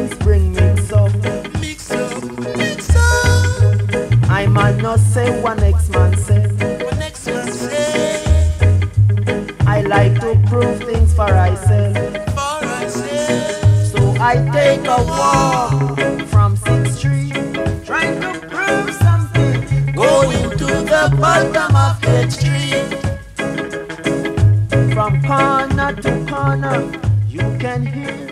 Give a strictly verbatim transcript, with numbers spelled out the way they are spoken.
things bring mix up. Mix up, mix up. I man not say what next man say. What next man say? I like to prove things for myself. For myself. So I take a walk from Sixth Street, trying to prove something. Going to the bottom of Eighth Street. From corner to corner, you can hear